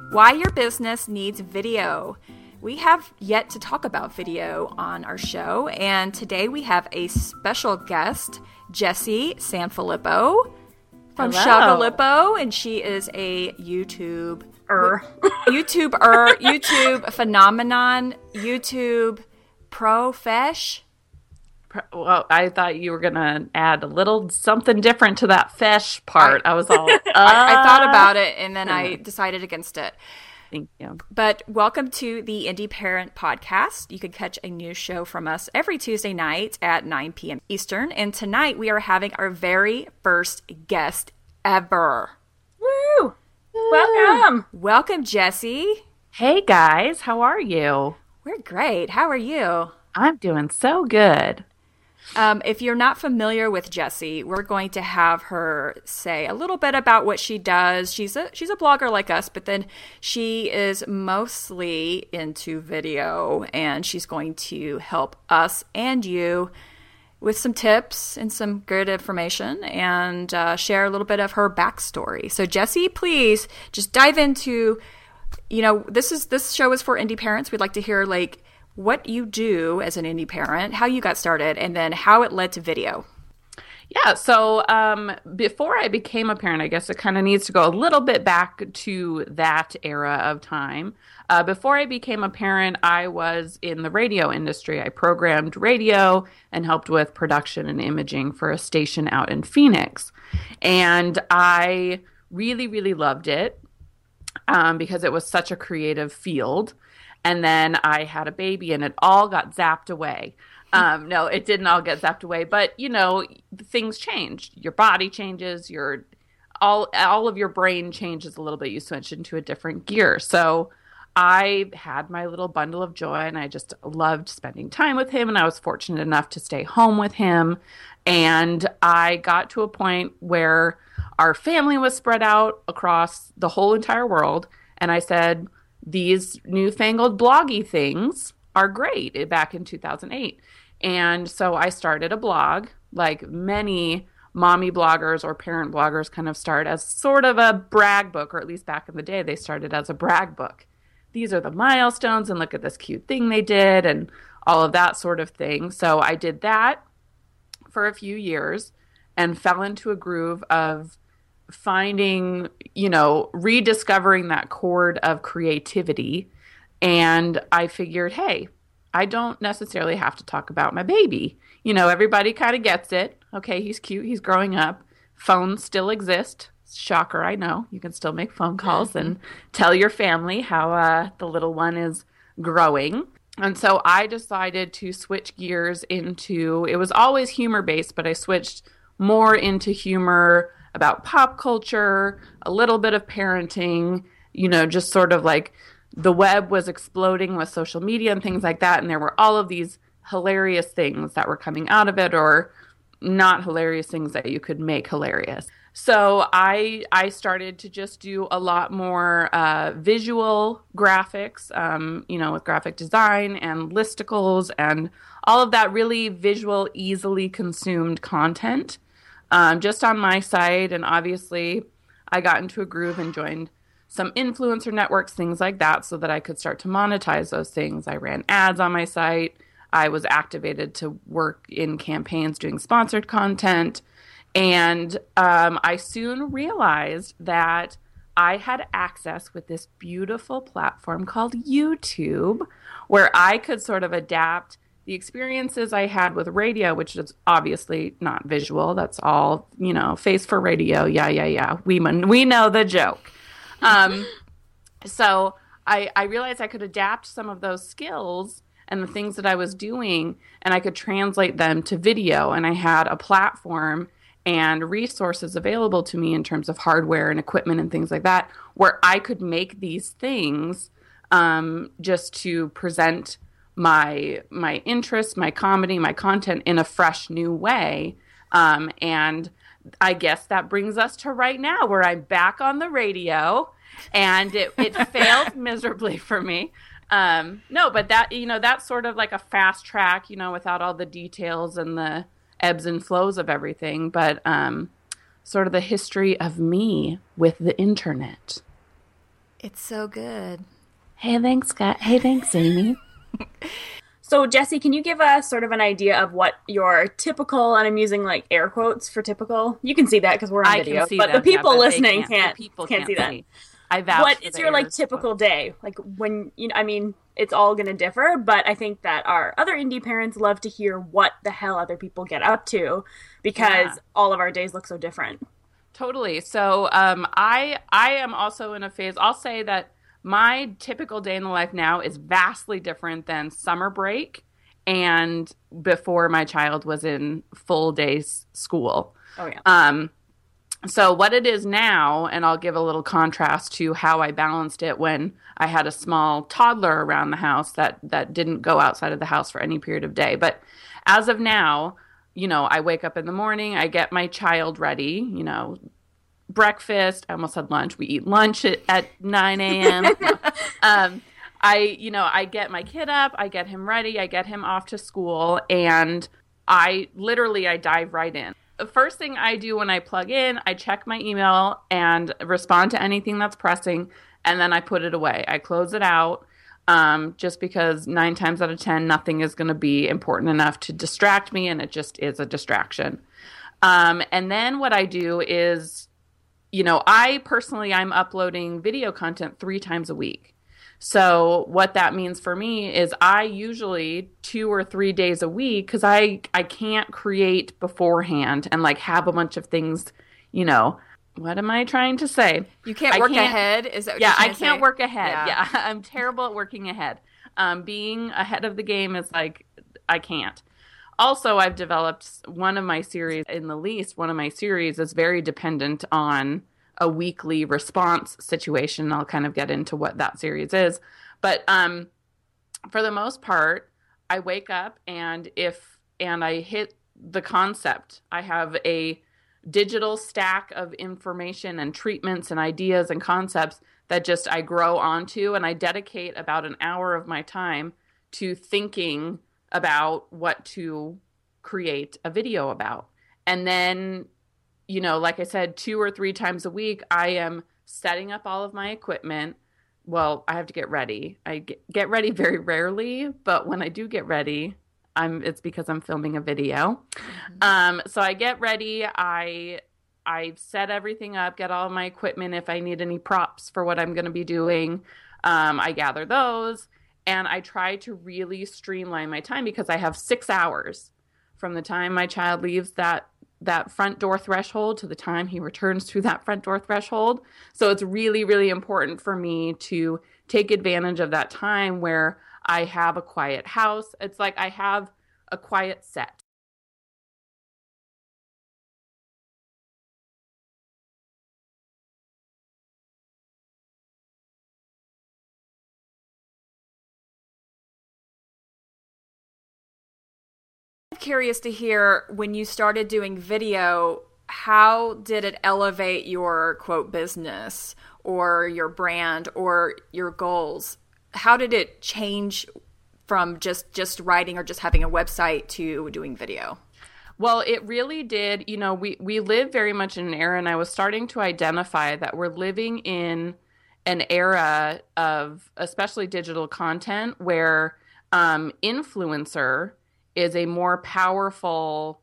Why your business needs video. We have yet to talk about video on our show, and today we have a special guest, Jessie Sanfilippo from Shagalippo, and she is a YouTuber, YouTube phenomenon, YouTube profesh. Well, I thought you were going to add a little something different to that fesh part. I was all... I thought about it, and then I decided against it. Thank you. But welcome to the Indie Parent Podcast. You can catch a new show from us every Tuesday night at 9 p.m. Eastern. And tonight we are having our very first guest ever. Woo! Welcome. Welcome, Jessie. Hey, guys. How are you? We're great. How are you? I'm doing so good. If you're not familiar with Jessie, we're going to have her say a little bit about what she does. She's a blogger like us, but then she is mostly into video, and she's going to help us and you with some tips and some good information and share a little bit of her backstory. So Jessie, please just dive into, this show is for indie parents. We'd like to hear what you do as an indie parent, how you got started, and then how it led to video. Yeah, so before I became a parent, I guess it kind of needs to go a little bit back to that era of time. Before I became a parent, I was in the radio industry. I programmed radio and helped with production and imaging for a station out in Phoenix. And I really, really loved it because it was such a creative field. And then I had a baby and it all got zapped away. No, it didn't all get zapped away. But, things changed. Your body changes. All of your brain changes a little bit. You switch into a different gear. So I had my little bundle of joy and I just loved spending time with him. And I was fortunate enough to stay home with him. And I got to a point where our family was spread out across the whole entire world. And I said, these newfangled bloggy things are great, back in 2008. And so I started a blog, like many mommy bloggers or parent bloggers kind of start as sort of a brag book, or at least back in the day, they started as a brag book. These are the milestones and look at this cute thing they did and all of that sort of thing. So I did that for a few years and fell into a groove of finding, rediscovering that chord of creativity. And I figured, hey, I don't necessarily have to talk about my baby. Everybody kind of gets it. Okay, he's cute. He's growing up. Phones still exist. Shocker, I know. You can still make phone calls and tell your family how the little one is growing. And so I decided to switch gears into, it was always humor-based, but I switched more into humor about pop culture, a little bit of parenting, just sort of like the web was exploding with social media and things like that. And there were all of these hilarious things that were coming out of it, or not hilarious things that you could make hilarious. So I started to just do a lot more visual graphics, with graphic design and listicles and all of that really visual, easily consumed content. Just on my site, and obviously I got into a groove and joined some influencer networks, things like that, so that I could start to monetize those things. I ran ads on my site. I was activated to work in campaigns doing sponsored content. And I soon realized that I had access with this beautiful platform called YouTube, where I could sort of adapt the experiences I had with radio, which is obviously not visual. That's all, face for radio. Yeah. We know the joke. So I realized I could adapt some of those skills and the things that I was doing, and I could translate them to video. And I had a platform and resources available to me in terms of hardware and equipment and things like that, where I could make these things just to present my interests, my comedy, my content in a fresh new way. And I guess that brings us to right now, where I'm back on the radio, and it failed miserably for me. No, but that, that's sort of like a fast track, without all the details and the ebbs and flows of everything, but sort of the history of me with the internet. It's so good. Hey, thanks, Scott. Hey, thanks, Amy. So, Jessie, can you give us sort of an idea of what your typical, and I'm using like air quotes for typical. You can see that because we're on video, but the people listening can't see that. I vouch what for is the your like airs, typical day? Like when I mean, it's all going to differ, but I think that our other indie parents love to hear what the hell other people get up to because all of our days look so different. Totally. So I am also in a phase. I'll say that my typical day in the life now is vastly different than summer break and before my child was in full day school. Oh yeah. So what it is now, and I'll give a little contrast to how I balanced it when I had a small toddler around the house that didn't go outside of the house for any period of day. But as of now, I wake up in the morning, I get my child ready, breakfast. I almost had lunch. We eat lunch at 9 a.m. I get my kid up, I get him ready, I get him off to school, and I dive right in. The first thing I do when I plug in, I check my email and respond to anything that's pressing, and then I put it away. I close it out just because 9 times out of 10, nothing is going to be important enough to distract me, and it just is a distraction. And then what I do is, I'm uploading video content 3 times a week. So what that means for me is I usually 2 or 3 days a week, because I can't create beforehand and like have a bunch of things, what am I trying to say? You can't work ahead? Is that what you're trying to say? I can't work ahead. Yeah. I'm terrible at working ahead. Being ahead of the game is like, I can't. Also, I've developed one of my series is very dependent on a weekly response situation. I'll kind of get into what that series is. But for the most part, I wake up and I hit the concept. I have a digital stack of information and treatments and ideas and concepts that just I grow onto, and I dedicate about an hour of my time to thinking about what to create a video about. And then, like I said, 2 or 3 times a week, I am setting up all of my equipment. Well, I have to get ready. I get ready very rarely, but when I do get ready, it's because I'm filming a video. Mm-hmm. So I get ready. I set everything up, get all of my equipment. If I need any props for what I'm going to be doing, I gather those. And I try to really streamline my time because I have 6 hours from the time my child leaves that front door threshold to the time he returns through that front door threshold. So it's really, really important for me to take advantage of that time where I have a quiet house. It's like I have a quiet set. Curious to hear, when you started doing video, how did it elevate your quote business or your brand or your goals? How did it change from just writing or just having a website to doing video? Well, it really did. We live very much in an era, and I was starting to identify that we're living in an era of especially digital content where influencer is a more powerful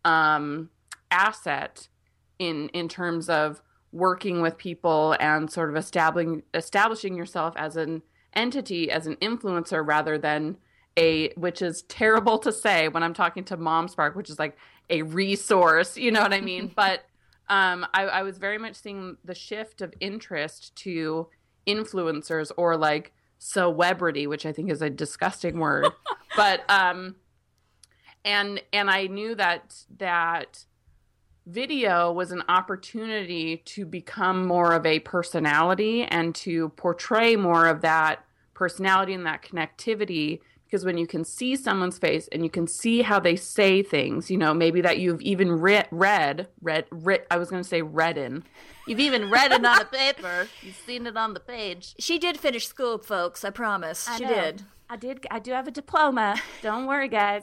asset in terms of working with people and sort of establishing yourself as an entity, as an influencer, rather than which is terrible to say when I'm talking to MomSpark, which is like a resource, you know what I mean? But I was very much seeing the shift of interest to influencers, or like celebrity, which I think is a disgusting word. But and I knew that video was an opportunity to become more of a personality and to portray more of that personality and that connectivity, because when you can see someone's face and you can see how they say things, maybe that you've even read, I was going to say redden. You've even read it on a paper. You've seen it on the page. She did finish school, folks. I promise. She did. I did. I do have a diploma. Don't worry, guys.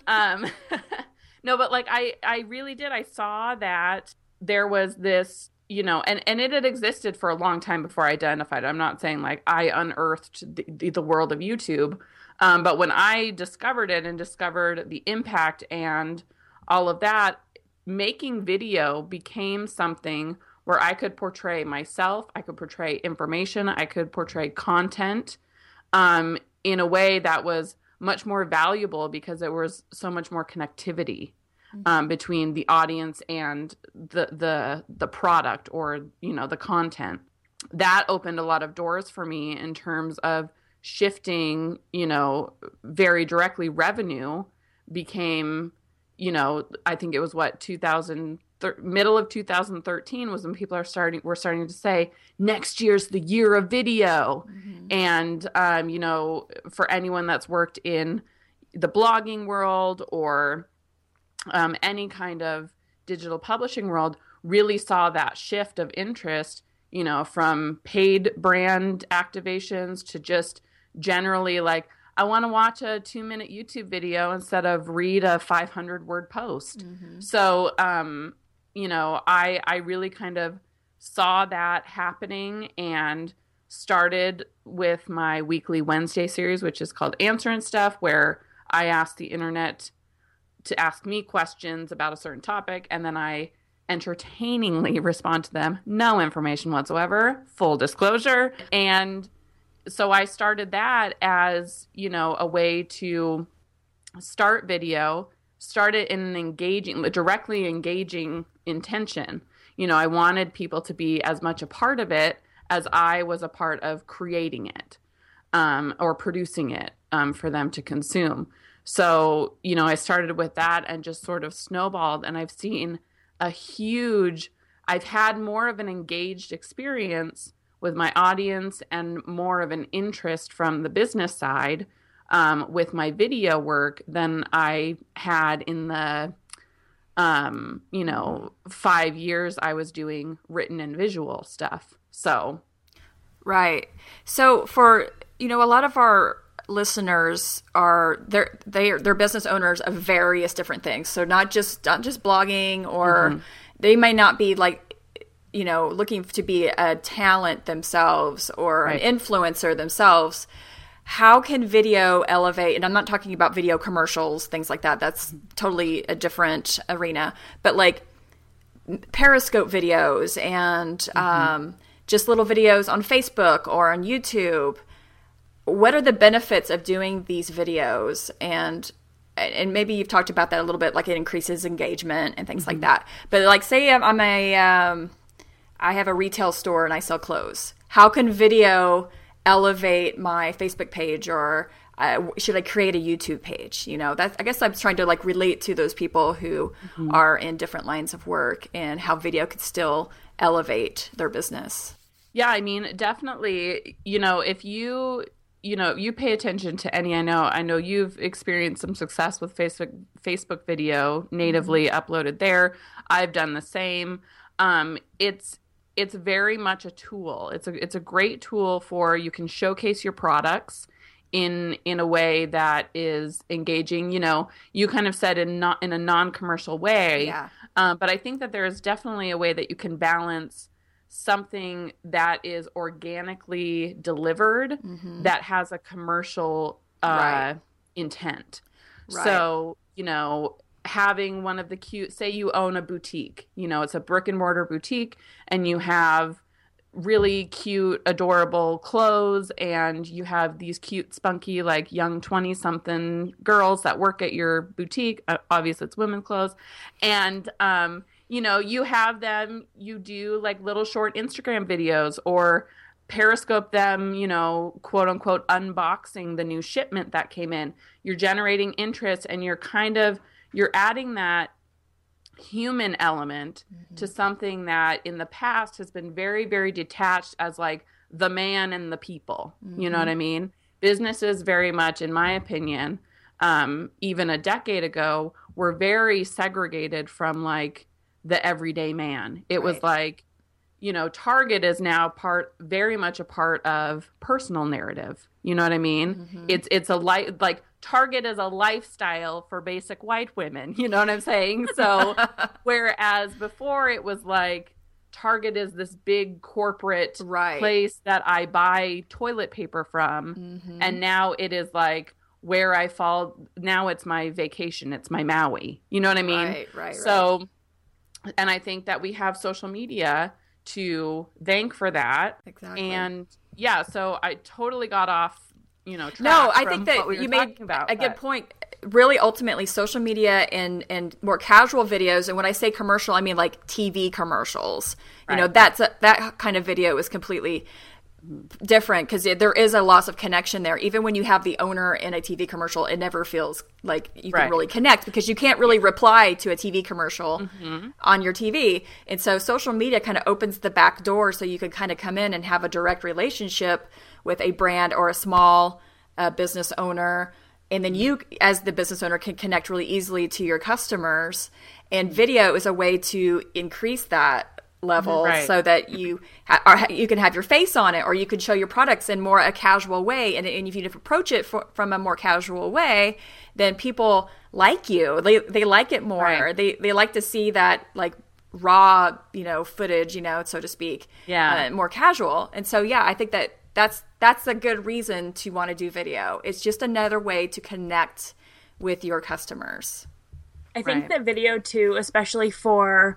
No, but like I really did. I saw that there was this, and it had existed for a long time before I identified it. I'm not saying like I unearthed the world of YouTube. But when I discovered it and discovered the impact and all of that, making video became something where I could portray myself, I could portray information, I could portray content in a way that was much more valuable because there was so much more connectivity between the audience and the product or, the content. That opened a lot of doors for me in terms of shifting, very directly revenue became, I think it was middle of 2013 was when people were starting to say next year's the year of video. And, for anyone that's worked in the blogging world or any kind of digital publishing world really saw that shift of interest, from paid brand activations to just generally like, I want to watch a 2-minute YouTube video instead of read a 500-word post. So, I really kind of saw that happening and started with my weekly Wednesday series, which is called Answering Stuff, where I ask the internet to ask me questions about a certain topic, and then I entertainingly respond to them. No information whatsoever, full disclosure. And so I started that as, a way to start video, start it in an directly engaging intention. I wanted people to be as much a part of it as I was a part of creating it or producing it for them to consume. So, I started with that and just sort of snowballed, and I've seen I've had more of an engaged experience with my audience and more of an interest from the business side with my video work than I had in the, 5 years I was doing written and visual stuff. So. Right. So for, a lot of our listeners they're business owners of various different things. So not just blogging, or they might not be like, looking to be a talent themselves or an influencer themselves. How can video elevate? And I'm not talking about video commercials, things like that. That's totally a different arena. But like Periscope videos and just little videos on Facebook or on YouTube. What are the benefits of doing these videos? And maybe you've talked about that a little bit, like it increases engagement and things like that. But like, say I have a retail store and I sell clothes. How can video elevate my Facebook page, or should I create a YouTube page? I guess I'm trying to like relate to those people who are in different lines of work and how video could still elevate their business. Yeah, I mean, definitely, if you pay attention to any, I know you've experienced some success with Facebook video natively uploaded there. I've done the same. It's very much a tool. It's a great tool for, you can showcase your products in a way that is engaging. You kind of said in a non-commercial way. Yeah. But I think that there is definitely a way that you can balance something that is organically delivered that has a commercial intent. Right. So, having one of the cute, say you own a boutique, it's a brick and mortar boutique, and you have really cute, adorable clothes, and you have these cute, spunky, like young 20-something girls that work at your boutique. Obviously, it's women's clothes. And, you have them, you do like little short Instagram videos or Periscope them, quote unquote, unboxing the new shipment that came in. You're generating interest, and you're adding that human element to something that in the past has been very, very detached as like the man and the people. You know what I mean? Businesses very much, in my opinion, even a decade ago, were very segregated from like the everyday man. It was like, Target is now very much a part of personal narrative. You know what I mean? It's a like Target is a lifestyle for basic white women. You know what I'm saying? So whereas before it was like, Target is this big corporate Right. place that I buy toilet paper from. Mm-hmm. And now it is like where I fall. Now it's my vacation. It's my Maui. You know what I mean? Right. So, and I think that we have social media to thank for that. Exactly. And yeah, so I totally got off, track. No, I think that you made a good point. Really, ultimately, social media and more casual videos, and when I say commercial, I mean like TV commercials. Right. That kind of video is completely different because there is a loss of connection there. Even when you have the owner in a TV commercial, it never feels like you can really connect because you can't really reply to a TV commercial on your TV. And so social media kind of opens the back door so you can kind of come in and have a direct relationship with a brand or a small business owner. And then you, as the business owner, can connect really easily to your customers. And video is a way to increase that level so that you can have your face on it, or you can show your products in more a casual way. And if you approach it from a more casual way, then people like you. They like it more. Right. They like to see that like raw, footage, so to speak. Yeah. More casual. And so, yeah, I think that's a good reason to want to do video. It's just another way to connect with your customers. I think that video too, especially for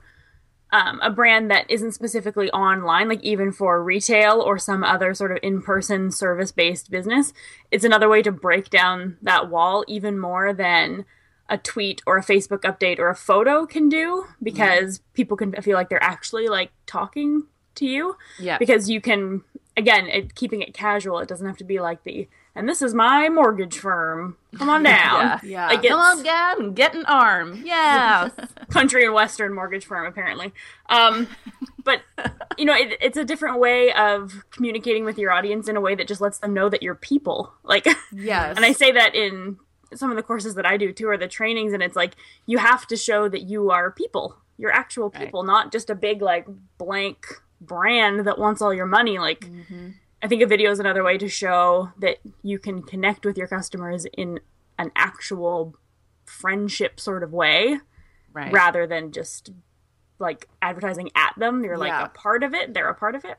a brand that isn't specifically online, like even for retail or some other sort of in-person service-based business, it's another way to break down that wall even more than a tweet or a Facebook update or a photo can do, because people can feel like they're actually like talking to you. Yeah. Because you can, again, keeping it casual, it doesn't have to be like and this is my mortgage firm. Come on down. Yeah. Like Come on down, get an arm. Yeah. Country and Western mortgage firm, apparently. But, it's a different way of communicating with your audience in a way that just lets them know that you're people. Like, Yes. And I say that in some of the courses that I do too, or the trainings, and it's like, you have to show that you are people. You're actual people, not just a big, like, blank brand that wants all your money. Like, I think a video is another way to show that you can connect with your customers in an actual friendship sort of way, rather than just like advertising at them. You're like a part of it. They're a part of it.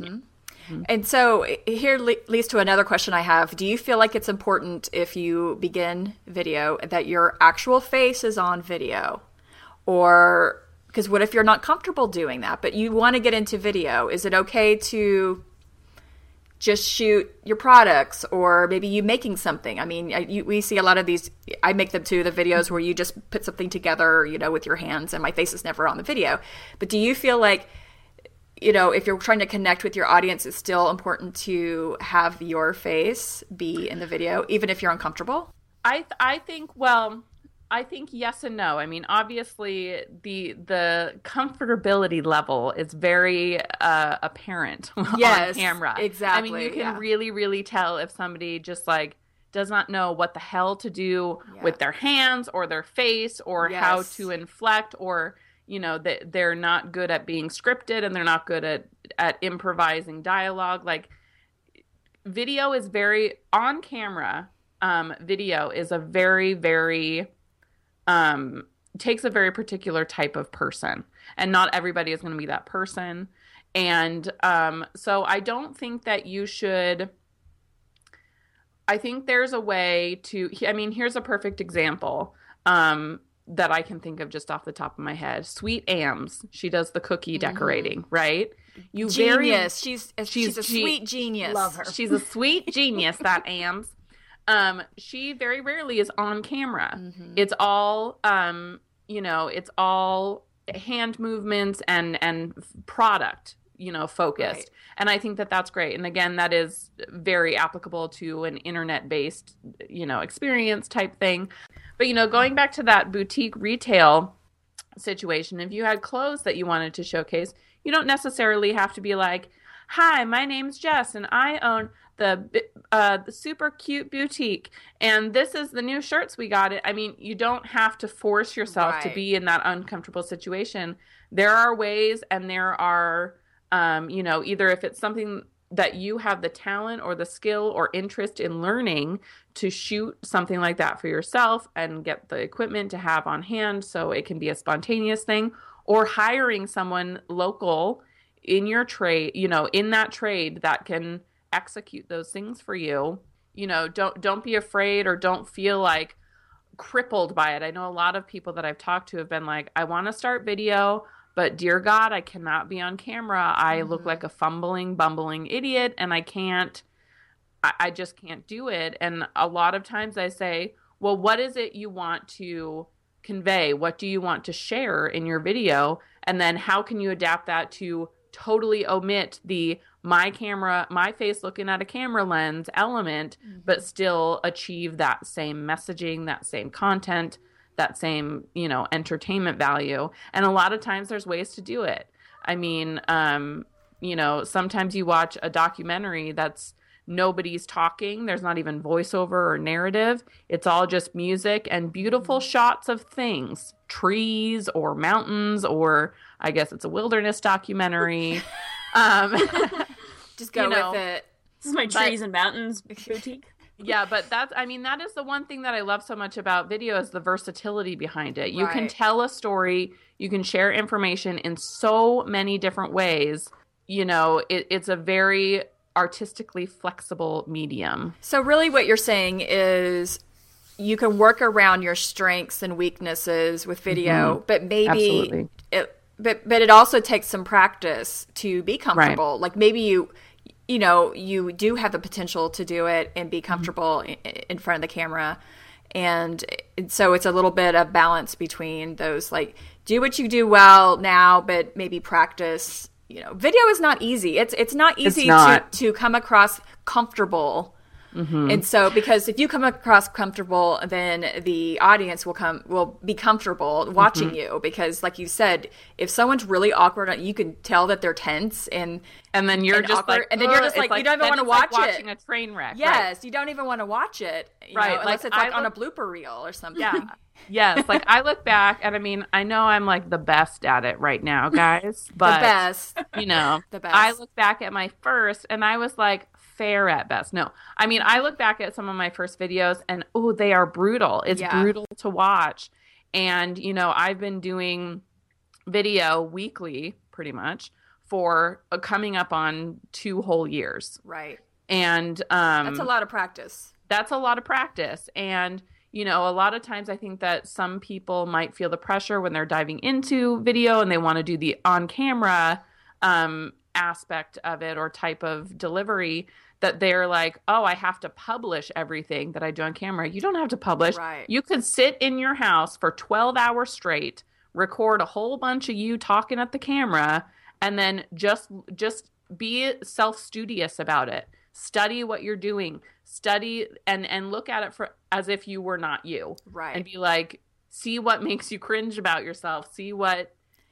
And so here leads to another question I have. Do you feel like it's important if you begin video that your actual face is on video? Or because what if you're not comfortable doing that, but you want to get into video? Is it okay to just shoot your products, or maybe you making something? I mean, we see a lot of these, I make them too, the videos where you just put something together, with your hands, and my face is never on the video. But do you feel like, if you're trying to connect with your audience, it's still important to have your face be in the video, even if you're uncomfortable? I think yes and no. I mean, obviously the comfortability level is very apparent on camera. Exactly. I mean, you can really, really tell if somebody just like does not know what the hell to do with their hands or their face, or how to inflect, or that they're not good at being scripted, and they're not good at improvising dialogue. Like, video is very on camera. Video is a very, very takes a very particular type of person, and not everybody is going to be that person. And so I don't think that you should. I think there's a way to. I mean, here's a perfect example that I can think of just off the top of my head. Sweet Ams, she does the cookie decorating, right? Genius. She's a sweet genius. Love her. She's a sweet genius. That Ams. She very rarely is on camera. It's all, it's all hand movements and product, focused. Right. And I think that that's great. And again, that is very applicable to an internet-based, experience type thing. But, going back to that boutique retail situation, if you had clothes that you wanted to showcase, you don't necessarily have to be like, hi, my name's Jess, and I own the super cute boutique, and this is the new shirts we got. I mean, you don't have to force yourself to be in that uncomfortable situation. There are ways, and there are, either if it's something that you have the talent or the skill or interest in learning, to shoot something like that for yourself and get the equipment to have on hand so it can be a spontaneous thing. or hiring someone local in your trade, in that trade that can execute those things for you. Don't be afraid or don't feel like crippled by it. I know a lot of people that I've talked to have been like, I want to start video, but dear God, I cannot be on camera. I look like a fumbling, bumbling idiot, and I just can't do it. And a lot of times I say, well, what is it you want to convey? What do you want to share in your video? And then how can you adapt that to totally omit the my face looking at a camera lens element, but still achieve that same messaging, that same content, that same, entertainment value. And a lot of times there's ways to do it. I mean, sometimes you watch a documentary that's nobody's talking. There's not even voiceover or narrative. It's all just music and beautiful shots of things, trees or mountains, or I guess it's a wilderness documentary. Just go with it. This is my trees and mountains boutique. Yeah, but that is the one thing that I love so much about video is the versatility behind it. You can tell a story, you can share information in so many different ways. It's a very artistically flexible medium. So really what you're saying is you can work around your strengths and weaknesses with video, but maybe but it also takes some practice to be comfortable. Right. Like maybe you do have the potential to do it and be comfortable in front of the camera. And so it's a little bit of balance between those, like, do what you do well now, but maybe practice. Video is not easy. It's not easy to come across comfortable. And so, because if you come across comfortable, then the audience will be comfortable watching you. Because, like you said, if someone's really awkward, you can tell that they're tense, and then you're just awkward, like, and then you're just like, you don't even want to watch it. Watching a train wreck. Yes, you don't even want to watch it. Unless it's on a blooper reel or something. Yeah. Yes, like I look back, and I mean, I know I'm like the best at it right now, guys. But the best. The best. I look back at my first, and I was like, fair at best. No, I mean, I look back at some of my first videos and they are brutal. It's brutal to watch. And, I've been doing video weekly pretty much for coming up on 2 whole years. Right. And that's a lot of practice. And, a lot of times I think that some people might feel the pressure when they're diving into video and they want to do the on-camera aspect of it or type of delivery, that they're like, oh, I have to publish everything that I do on camera. You don't have to publish. Right. You could sit in your house for 12 hours straight, record a whole bunch of you talking at the camera, and then just be self-studious about it. Study what you're doing. Study and look at it as if you were not you. Right. And be like, see what makes you cringe about yourself. See what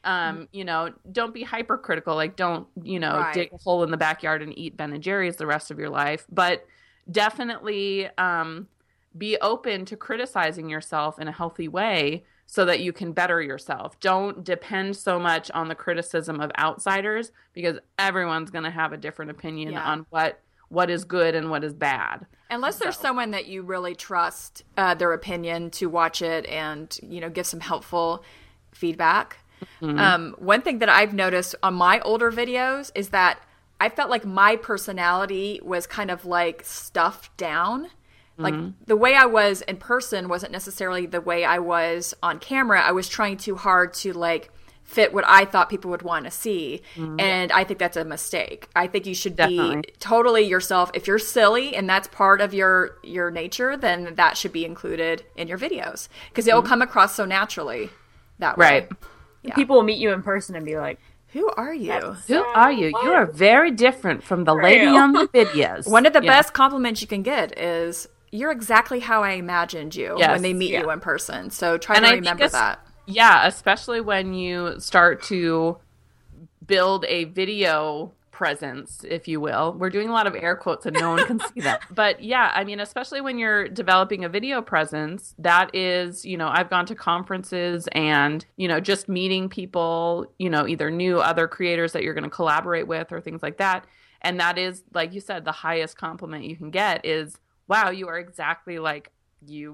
don't be hypercritical. Like, don't, dig a hole in the backyard and eat Ben and Jerry's the rest of your life. But definitely be open to criticizing yourself in a healthy way so that you can better yourself. Don't depend so much on the criticism of outsiders, because everyone's going to have a different opinion on what is good and what is bad. Unless there's someone that you really trust their opinion to watch it and, give some helpful feedback. One thing that I've noticed on my older videos is that I felt like my personality was kind of like stuffed down. Like the way I was in person wasn't necessarily the way I was on camera. I was trying too hard to like fit what I thought people would want to see. And I think that's a mistake. I think you should be totally yourself. If you're silly and that's part of your nature, then that should be included in your videos, because it will come across so naturally that way. Right. Yeah. People will meet you in person and be like, who are you? Who are you? You are very different from the lady on the videos. One of the best compliments you can get is, you're exactly how I imagined you when they meet you in person. So try to remember that. Yeah, especially when you start to build a video presence, if you will. We're doing a lot of air quotes and no one can see that. But yeah, I mean, especially when you're developing a video presence, that is, I've gone to conferences and, just meeting people, either new other creators that you're going to collaborate with or things like that. And that is, like you said, the highest compliment you can get is, wow, you are exactly like you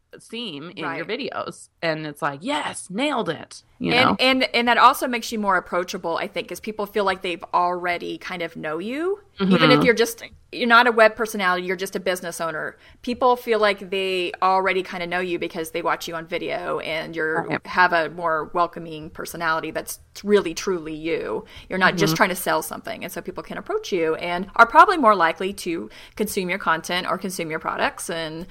seem in your videos. And it's like, yes, nailed it. You and, know? and that also makes you more approachable, I think, because people feel like they've already kind of know you. Even if you're not a web personality, you're just a business owner. People feel like they already kind of know you because they watch you on video and have a more welcoming personality that's really, truly you. You're not just trying to sell something. And so people can approach you and are probably more likely to consume your content or consume your products and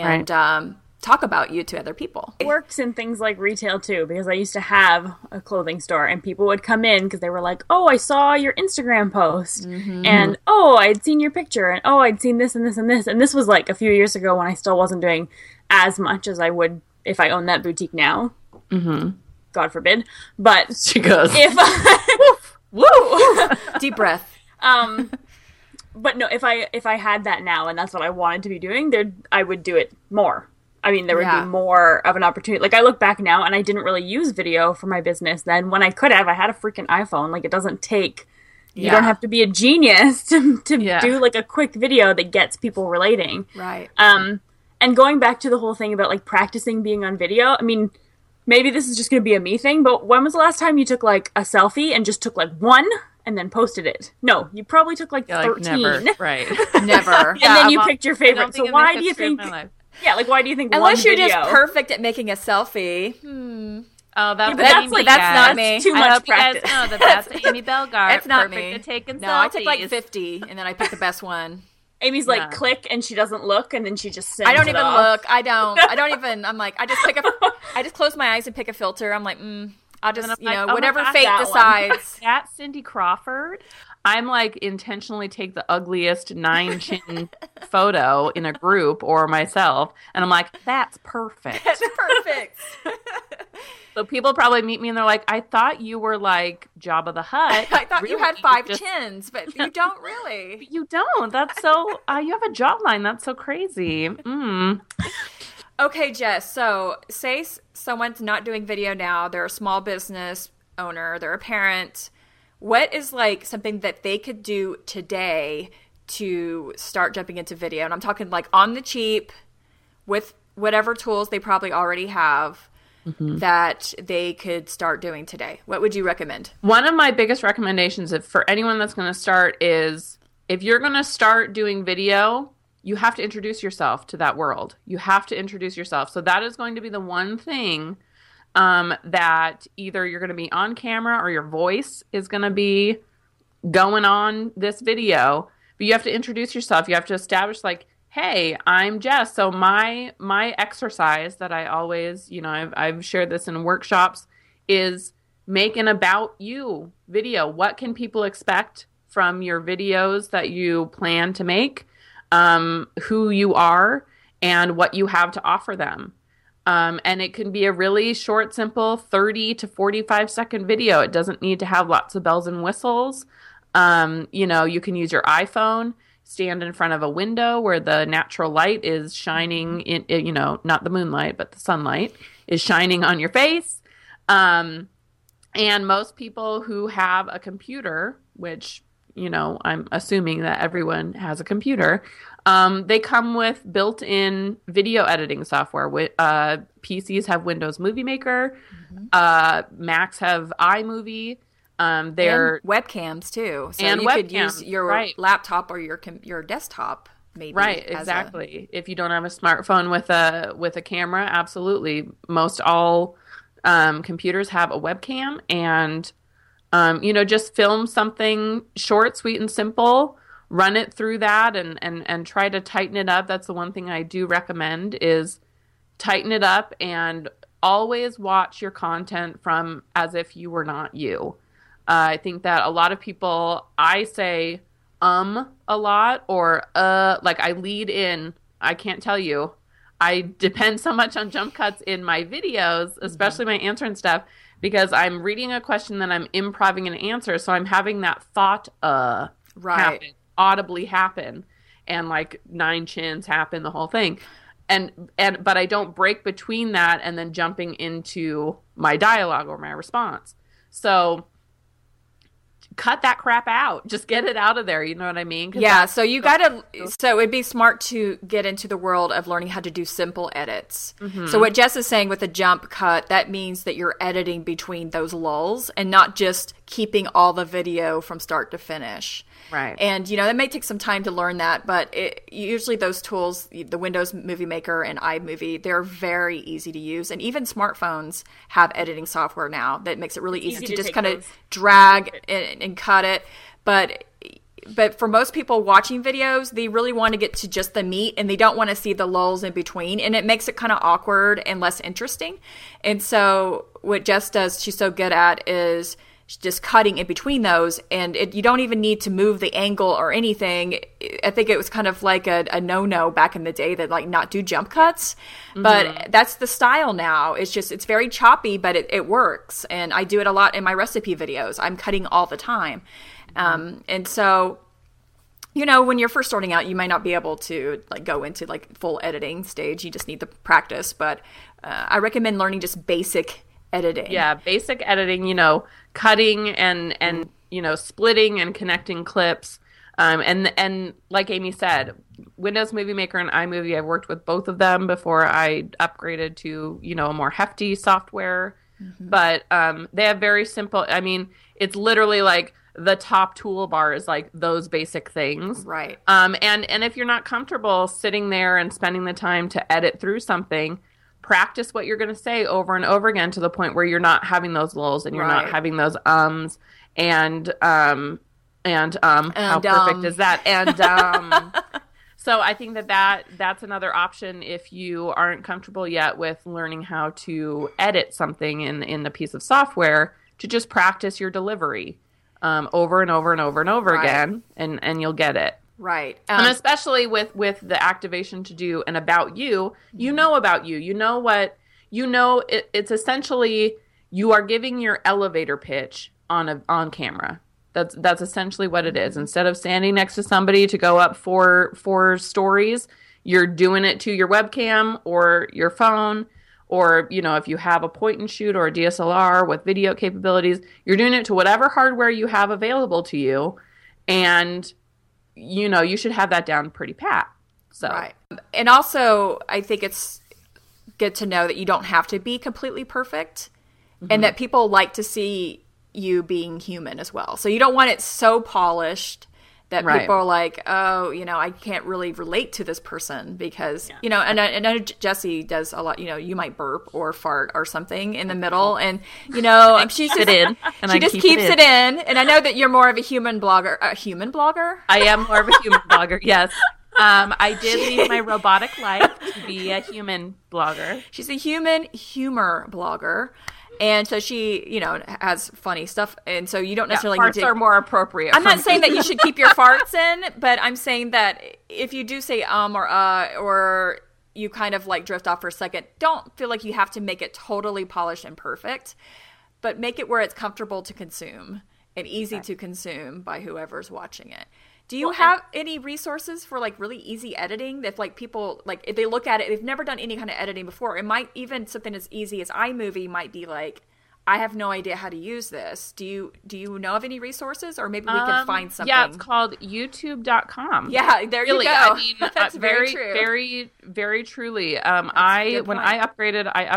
talk about you to other people. It works in things like retail too, because I used to have a clothing store and people would come in because they were like, oh, I saw your Instagram post and oh, I'd seen your picture and oh, I'd seen this and this and this. And this was like a few years ago when I still wasn't doing as much as I would if I owned that boutique now. God forbid. But she goes, if woo, deep breath. But no, if I had that now and that's what I wanted to be doing, I would do it more. I mean, there would be more of an opportunity. Like, I look back now, and I didn't really use video for my business then. When I could have, I had a freaking iPhone. Like, it doesn't take... You don't have to be a genius to do, like, a quick video that gets people relating. Right. And going back to the whole thing about, like, practicing being on video, I mean, maybe this is just going to be a me thing, but when was the last time you took, like, a selfie and just took, like, one and then posted it? No, you probably took, like, 13. Never. Right. Never. And then you picked your favorite. So why do you think... Yeah, like, why do you think unless you're just perfect at making a selfie? Oh, that's not me. That's too much practice. I hope you guys know that's Amy Belgart. It's not perfect me. At taking no, selfies. I took like 50, and then I picked the best one. Amy's like, click, and she doesn't look, and then she just sends I don't it even off. look. I don't even. I'm like, I just close my eyes and pick a filter. I'm like, I'll just, whatever fate decides. At Cindy Crawford, I'm like intentionally take the ugliest 9-chin photo in a group or myself, and I'm like, that's perfect. That's perfect. So people probably meet me and they're like, I thought you were like Jabba the Hutt. I thought you had 5 chins, but you don't really. You don't. That's so, you have a jawline. That's so crazy. Okay, Jess, so say someone's not doing video now. They're a small business owner. They're a parent. What is like something that they could do today to start jumping into video? And I'm talking like on the cheap with whatever tools they probably already have that they could start doing today. What would you recommend? One of my biggest recommendations for anyone that's going to start is if you're going to start doing video, you have to introduce yourself to that world. You have to introduce yourself. So that is going to be the one thing that either you're going to be on camera or your voice is going to be going on this video. But you have to introduce yourself. You have to establish like, hey, I'm Jess. So my exercise that I always, I've shared this in workshops is make an about you video. What can people expect from your videos that you plan to make? Who you are and what you have to offer them. And it can be a really short, simple 30 to 45 second video. It doesn't need to have lots of bells and whistles. You can use your iPhone, stand in front of a window where the natural light is shining in, not the moonlight, but the sunlight is shining on your face. And most people who have a computer, which, I'm assuming that everyone has a computer, they come with built-in video editing software. PCs have Windows Movie Maker. Macs have iMovie. They're and webcams too. So and you could use webcams, your laptop or your desktop, maybe. Right, exactly. If you don't have a smartphone with a camera, absolutely. Most all computers have a webcam, and just film something short, sweet, and simple. Run it through that and try to tighten it up. That's the one thing I do recommend is tighten it up and always watch your content from as if you were not you. I think that a lot of people, I say a lot or like I lead in. I can't tell you. I depend so much on jump cuts in my videos, especially my answer and stuff, because I'm reading a question, then I'm improvising an answer. So I'm having that thought happen, audibly happen, and like 9 chins happen, the whole thing. But I don't break between that and then jumping into my dialogue or my response. So cut that crap out. Just get it out of there. You know what I mean? Yeah. So you gotta. So it'd be smart to get into the world of learning how to do simple edits. So what Jess is saying with a jump cut, that means that you're editing between those lulls and not just keeping all the video from start to finish. Right. And, that may take some time to learn that, but usually those tools, the Windows Movie Maker and iMovie, they're very easy to use. And even smartphones have editing software now that makes it really easy to just kind of drag and cut it. But for most people watching videos, they really want to get to just the meat and they don't want to see the lulls in between. And it makes it kind of awkward and less interesting. And so what Jess does, she's so good at, is just cutting in between those, and you don't even need to move the angle or anything. I think it was kind of like a no-no back in the day that like not do jump cuts, but that's the style now. It's very choppy, but it works, and I do it a lot in my recipe videos. I'm cutting all the time, and so when you're first starting out, you might not be able to like go into like full editing stage. You just need the practice, but I recommend learning just basic editing. Yeah, basic editing, cutting and splitting and connecting clips. And like Amy said, Windows Movie Maker and iMovie, I've worked with both of them before I upgraded to, a more hefty software. But they have very simple, it's literally like the top toolbar is like those basic things. Right. And if you're not comfortable sitting there and spending the time to edit through something, practice what you're going to say over and over again to the point where you're not having those lulls and you're not having those and how perfect is that? And so I think that's another option if you aren't comfortable yet with learning how to edit something in a piece of software, to just practice your delivery over and over and over and over again, and you'll get it. Right. And especially with the activation to do an about you, about you. It's essentially you are giving your elevator pitch on camera. That's essentially what it is. Instead of standing next to somebody to go up four stories, you're doing it to your webcam or your phone, or, if you have a point and shoot or a DSLR with video capabilities, you're doing it to whatever hardware you have available to you. And you should have that down pretty pat. So. Right. And also, I think it's good to know that you don't have to be completely perfect, and that people like to see you being human as well. So you don't want it so polished that people are like, oh, I can't really relate to this person because, and I know Jessie does a lot, you might burp or fart or something in the middle, and, she's just, she just keeps it in. And I know that you're more of a human blogger. A human blogger? I am more of a human blogger, yes. I did leave my robotic life to be a human blogger. She's a human humor blogger. And so she, has funny stuff. And so you don't necessarily farts need to... are more appropriate. I'm not saying that you should keep your farts in, but I'm saying that if you do say or you kind of like drift off for a second, don't feel like you have to make it totally polished and perfect, but make it where it's comfortable to consume and easy to consume by whoever's watching it. Do you have any resources for like really easy editing that like people, like if they look at it, they've never done any kind of editing before, it might even something as easy as iMovie might be like, I have no idea how to use this. Do you know of any resources, or maybe we can find something? Yeah, it's called youtube.com. Yeah, there you go. That's very true. Very, very truly. When I upgraded. I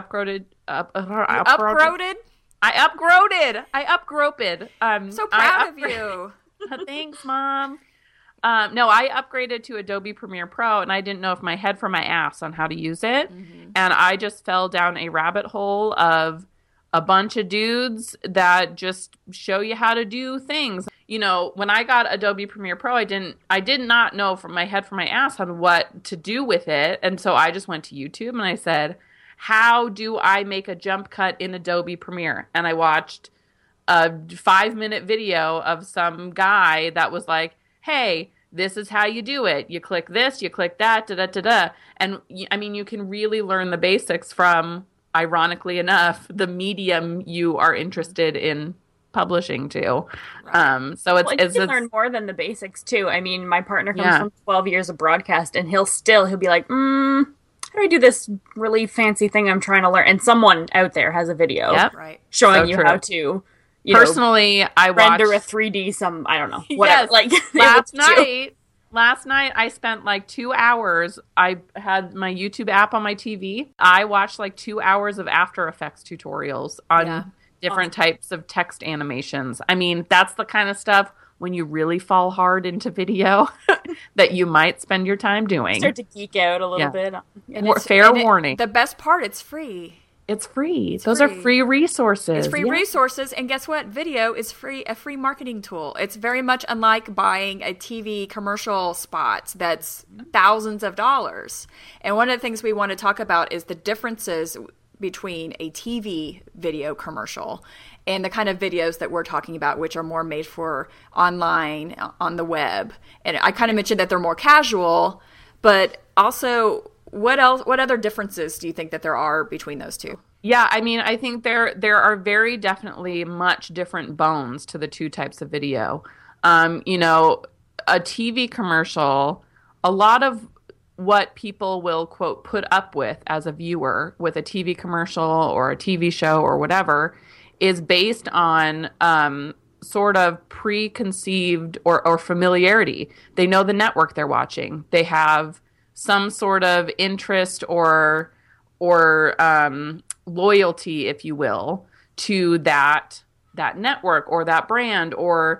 upgraded. So proud of you. Thanks, Mom. No, I upgraded to Adobe Premiere Pro, and I didn't know if my head from my ass on how to use it. And I just fell down a rabbit hole of a bunch of dudes that just show you how to do things. When I got Adobe Premiere Pro, I did not know from my head from my ass on what to do with it. And so I just went to YouTube and I said, how do I make a jump cut in Adobe Premiere? And I watched a 5-minute video of some guy that was like, hey, this is how you do it. You click this, you click that, da-da-da-da. And, you can really learn the basics from, ironically enough, the medium you are interested in publishing to. Right. So you can learn more than the basics, too. My partner comes from 12 years of broadcast, and he'll be like, how do I do this really fancy thing I'm trying to learn? And someone out there has a video showing you how to Personally, I watched render a 3D some, I don't know, whatever. Yes. Like Last night I spent like 2 hours. I had my YouTube app on my TV. I watched like 2 hours of After Effects tutorials on different types of text animations. I mean, that's the kind of stuff when you really fall hard into video that you might spend your time doing. Start to geek out a little bit. And fair warning. The best part, it's free. It's free. Those are free resources. It's free resources, and guess what? Video is free, a free marketing tool. It's very much unlike buying a TV commercial spot that's thousands of dollars. And one of the things we want to talk about is the differences between a TV video commercial and the kind of videos that we're talking about, which are more made for online, on the web. And I kind of mentioned that they're more casual, but also what other differences do you think that there are between those two? Yeah, I mean, I think there are very definitely much different bones to the two types of video. You know, a TV commercial, a lot of what people will, quote, put up with as a viewer with a TV commercial or a TV show or whatever is based on sort of preconceived or familiarity. They know the network they're watching. They have some sort of interest or loyalty, if you will, to that network or that brand,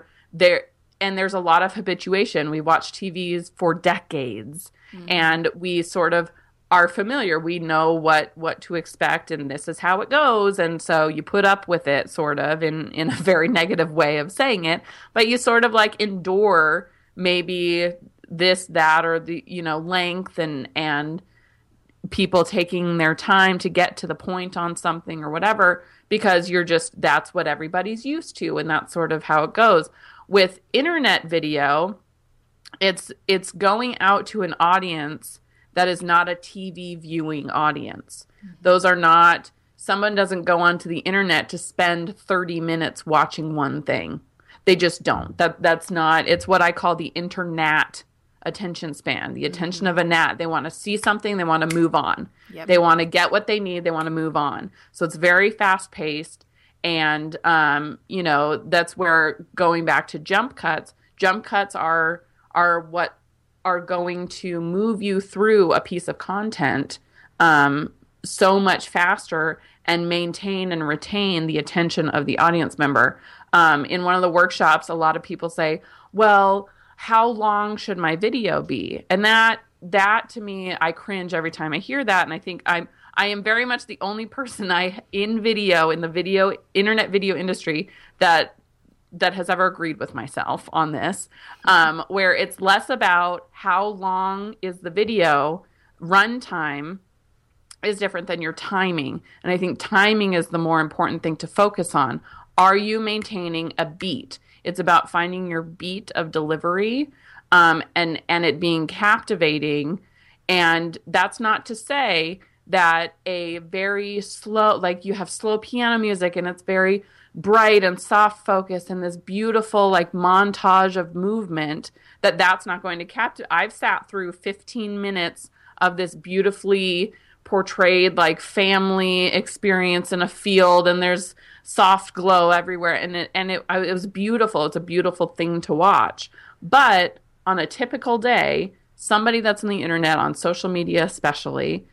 and there's a lot of habituation. We watch TVs for decades, and we sort of are familiar. We know what to expect, and this is how it goes, and so you put up with it, sort of, in a very negative way of saying it, but you sort of like endure maybe this, that, or the, you know, length and people taking their time to get to the point on something or whatever, because that's what everybody's used to, and that's sort of how it goes. With internet video, it's going out to an audience that is not a TV viewing audience. Those are not, someone doesn't go onto the internet to spend 30 minutes watching one thing. They just don't. That's not, it's what I call the internet attention span, the attention of a gnat. They want to see something, they want to move on. Yep. They want to get what they need, they want to move on. So it's very fast paced. And, you know, that's where, going back to jump cuts are what are going to move you through a piece of content so much faster and maintain and retain the attention of the audience member. In one of the workshops, a lot of people say, well, how long should my video be? And that to me, I cringe every time I hear that. And I think I am very much the only person in the internet video industry that has ever agreed with myself on this, where it's less about how long is the video. Runtime is different than your timing. And I think timing is the more important thing to focus on. Are you maintaining a beat? It's about finding your beat of delivery, and it being captivating. And that's not to say that a very slow, like you have slow piano music and it's very bright and soft focus and this beautiful like montage of movement, that's not going to captivate. I've sat through 15 minutes of this beautifully portrayed like family experience in a field, and there's soft glow everywhere, and it was beautiful. It's a beautiful thing to watch. But on a typical day, somebody that's on the internet, on social media especially,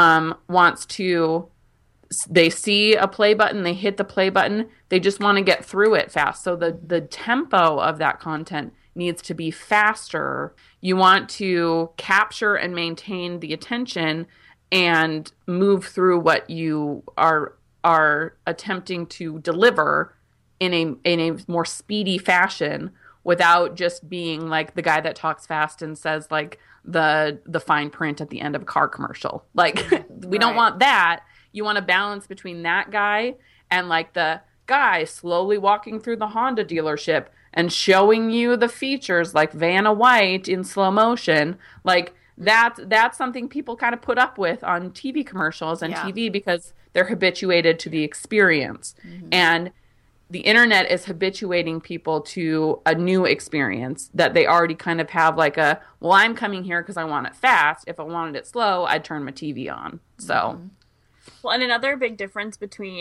they see a play button, they hit the play button, they just want to get through it fast. So the tempo of that content needs to be faster. You want to capture and maintain the attention and move through what you are attempting to deliver in a more speedy fashion, without just being like the guy that talks fast and says like the fine print at the end of a car commercial. Like we don't want that. You want a balance between that guy and like the guy slowly walking through the Honda dealership and showing you the features like Vanna White in slow motion. Like that's something people kind of put up with on TV commercials and TV because they're habituated to the experience. Mm-hmm. And the internet is habituating people to a new experience that they already kind of have like well, I'm coming here because I want it fast. If I wanted it slow, I'd turn my TV on. So. Well, and another big difference between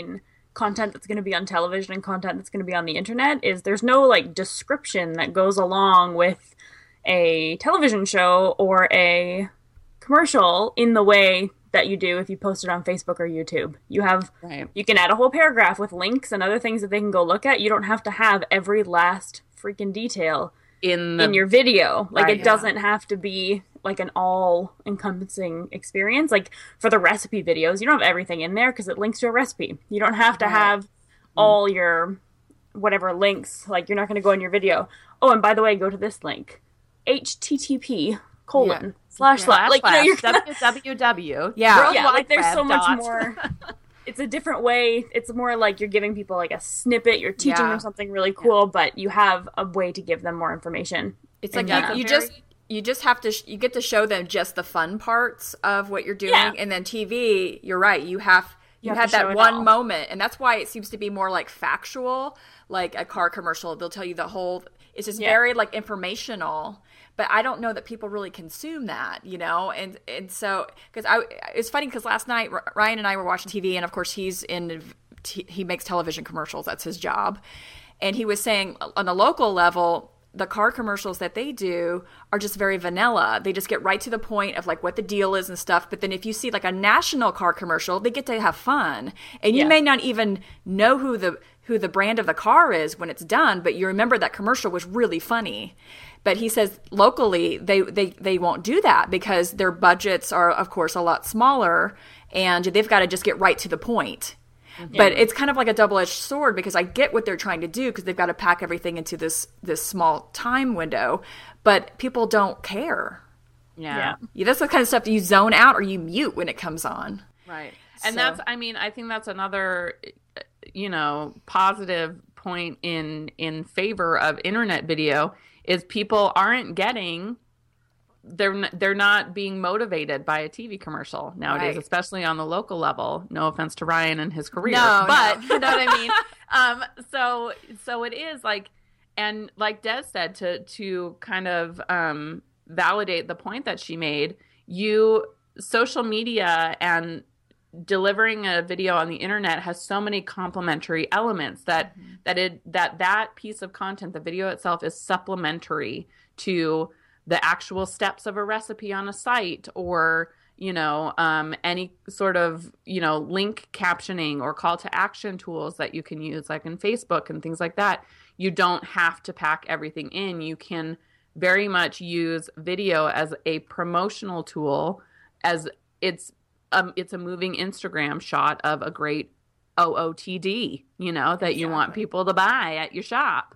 content that's going to be on television and content that's going to be on the internet is there's no like description that goes along with a television show or a commercial in the way that you do if you post it on Facebook or YouTube. You have, you can add a whole paragraph with links and other things that they can go look at. You don't have to have every last freaking detail in your video. Like it doesn't have to be like an all-encompassing experience. Like for the recipe videos, you don't have everything in there because it links to a recipe. You don't have to have all your whatever links. Like you're not going to go in your video. Oh, and by the way, go to this link. http:// like you know, you're gonna, www. Like there's so much more. It's a different way. It's more like you're giving people like a snippet. You're teaching them something really cool, but you have a way to give them more information. It's like you just have to you get to show them just the fun parts of what you're doing, and then TV. You're right. You had that one moment, and that's why it seems to be more like factual, like a car commercial. They'll tell you the whole. It's just very like informational. But I don't know that people really consume that, you know? And so, it's funny because last night Ryan and I were watching TV, and of course he makes television commercials. That's his job. And he was saying on a local level, the car commercials that they do are just very vanilla. They just get right to the point of like what the deal is and stuff. But then if you see like a national car commercial, they get to have fun. And you may not even know who the brand of the car is when it's done, but you remember that commercial was really funny. But he says locally they won't do that because their budgets are, of course, a lot smaller, and they've got to just get right to the point. Mm-hmm. But it's kind of like a double-edged sword because I get what they're trying to do because they've got to pack everything into this small time window, but people don't care. Yeah. That's the kind of stuff that you zone out or you mute when it comes on. Right. And I think that's another, positive point in favor of internet video is people aren't getting, they're not being motivated by a TV commercial nowadays, especially on the local level. No offense to Ryan and his career, but you know what I mean? So it is like, and like Des said, to kind of validate the point that she made, social media and delivering a video on the internet has so many complementary elements that piece of content, the video itself, is supplementary to the actual steps of a recipe on a site, or any sort of link captioning or call to action tools that you can use, like in Facebook and things like that. You don't have to pack everything in. You can very much use video as a promotional tool, as it's a moving Instagram shot of a great OOTD, that you want people to buy at your shop.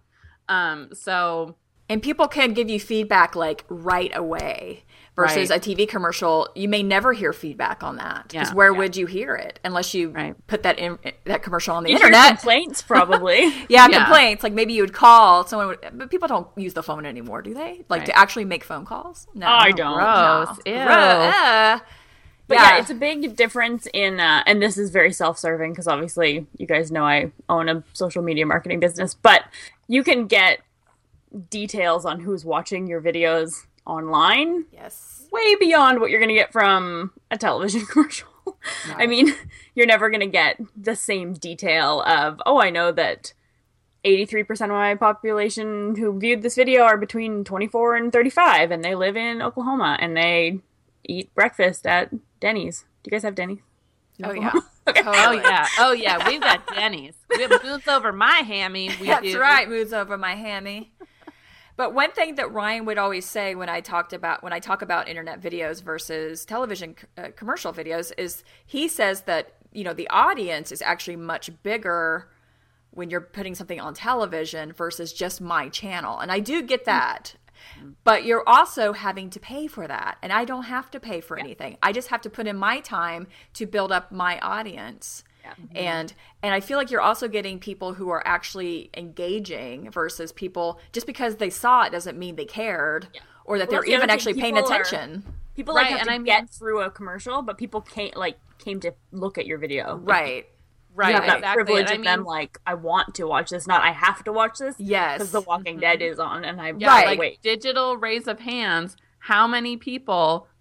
And people can give you feedback like right away versus a TV commercial. You may never hear feedback on that because where would you hear it unless you put that commercial on the internet? Complaints, probably. Complaints. Like maybe you would call someone, but people don't use the phone anymore, do they? Like to actually make phone calls? No, I don't. Gross. No. Ew. But it's a big difference in, and this is very self-serving because obviously you guys know I own a social media marketing business, but you can get details on who's watching your videos online. Yes. Way beyond what you're going to get from a television commercial. No. I mean, you're never going to get the same detail of, I know that 83% of my population who viewed this video are between 24 and 35, and they live in Oklahoma, and they eat breakfast at Denny's. Do you guys have Denny's? Oh, yeah. Okay. Oh, yeah. We've got Denny's. We have moods over my hammy. That's right. Moods over my hammy. But one thing that Ryan would always say when I talk about internet videos versus television commercial videos is he says that, the audience is actually much bigger when you're putting something on television versus just my channel. And I do get that. But you're also having to pay for that. And I don't have to pay for anything. I just have to put in my time to build up my audience. Yeah. And I feel like you're also getting people who are actually engaging versus people, just because they saw it doesn't mean they cared or that they're even actually paying attention. People have to get through a commercial, but people came to look at your video. Right. Right, you have that privilege of them, I want to watch this, not I have to watch this. Yes. Because The Walking Dead is on, and I wait. Digital raise of hands, how many people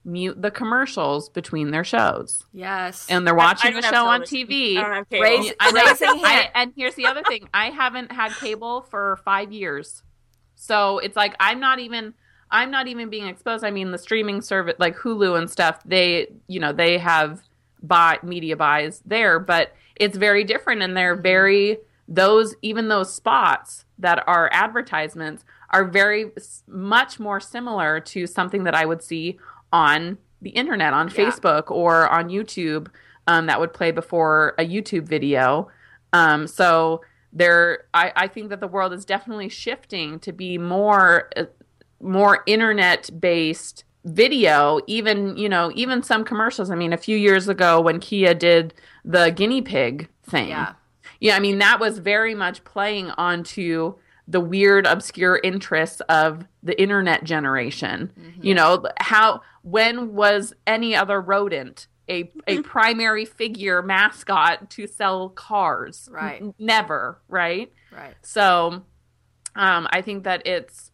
mute the commercials between their shows. Yes. And they're watching the show on TV. I don't have cable. Raising hand. And here's the other thing. I haven't had cable for 5 years. So it's like I'm not even being exposed. I mean, the streaming service like Hulu and stuff, they have media buys there, but it's very different, and they're very those spots that are advertisements are very much more similar to something that I would see on the internet, on Facebook or on YouTube, that would play before a YouTube video. So I think that the world is definitely shifting to be more internet-based video, even some commercials. I mean, a few years ago when Kia did the guinea pig thing. Yeah, I mean, that was very much playing onto the weird, obscure interests of the internet generation. Mm-hmm. When was any other rodent a primary figure mascot to sell cars? Right. Never, right? Right. So I think that it's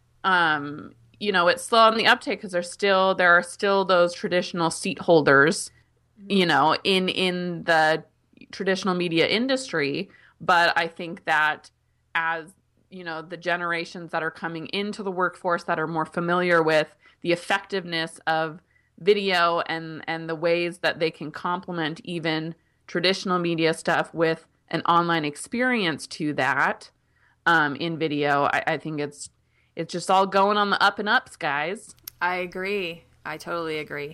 it's slow on the uptake because there are still those traditional seat holders, in the traditional media industry. But I think that as, the generations that are coming into the workforce that are more familiar with the effectiveness of video and the ways that they can complement even traditional media stuff with an online experience to that in video, I think it's just all going on the up and ups, guys. I agree. I totally agree.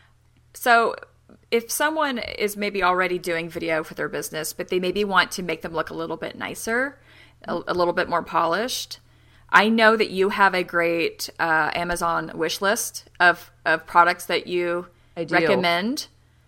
So if someone is maybe already doing video for their business, but they maybe want to make them look a little bit nicer, a little bit more polished, I know that you have a great Amazon wish list of products that you recommend.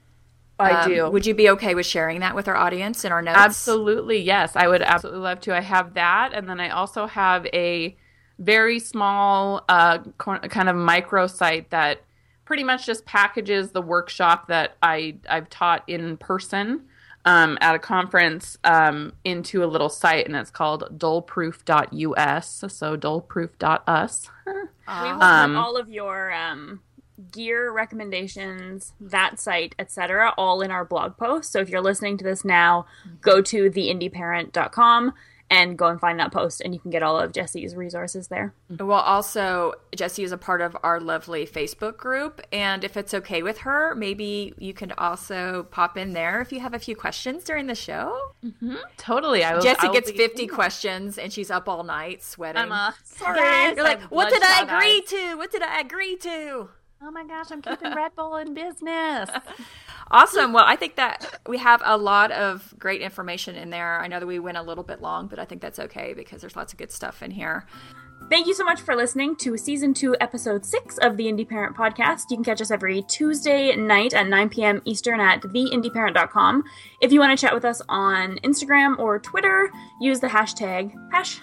I do. Would you be okay with sharing that with our audience in our notes? Absolutely, yes. I would absolutely love to. I have that, and then I also have a very small kind of micro site that pretty much just packages the workshop that I've taught in person at a conference into a little site, and it's called dullproof.us, so dullproof.us. We will put all of your gear recommendations, that site, etc., all in our blog post. So if you're listening to this now, go to theindyparent.com and go and find that post, and you can get all of Jessie's resources there. Well, also, Jessie is a part of our lovely Facebook group, and if it's okay with her, maybe you can also pop in there if you have a few questions during the show. Mm-hmm. Totally. Jessie gets 50 questions, and she's up all night sweating. Sorry. Yes, you're like, what did I agree to? What did I agree to? Oh my gosh, I'm keeping Red Bull in business. Awesome. Well, I think that we have a lot of great information in there. I know that we went a little bit long, but I think that's okay because there's lots of good stuff in here. Thank you so much for listening to Season 2, Episode 6 of the Indie Parent Podcast. You can catch us every Tuesday night at 9 p.m. Eastern at theindyparent.com. If you want to chat with us on Instagram or Twitter, use the hashtag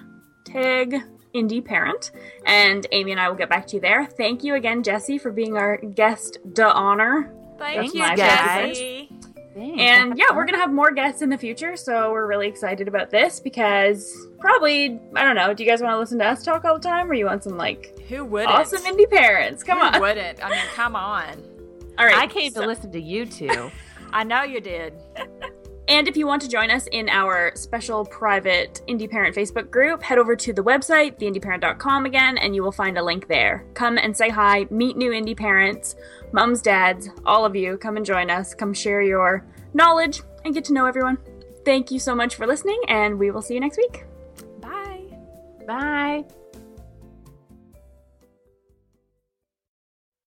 IndieParent, and Amy and I will get back to you there. Thank you again, Jessie, for being our guest d'honor. Thank you, Jessie. And yeah, we're going to have more guests in the future, so we're really excited about this because probably, I don't know, do you guys want to listen to us talk all the time, or you want some, who wouldn't? Awesome indie parents? Come on. Who wouldn't? I mean, come on. All right. I came to listen to you two. I know you did. And if you want to join us in our special private Indie Parent Facebook group, head over to the website, theindyparent.com again, and you will find a link there. Come and say hi, meet new indie parents, mums, dads, all of you. Come and join us. Come share your knowledge and get to know everyone. Thank you so much for listening, and we will see you next week. Bye. Bye.